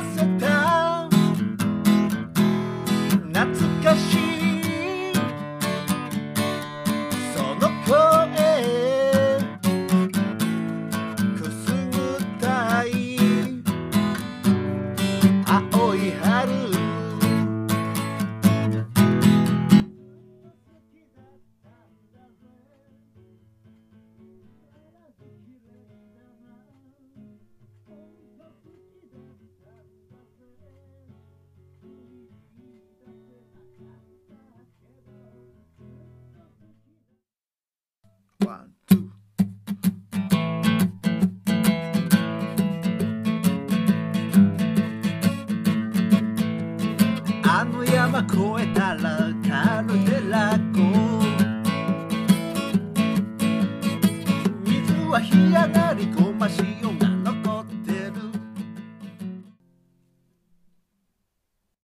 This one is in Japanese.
せた懐かしいその声くすぐったい青い春ワン、ツー。あの山越えた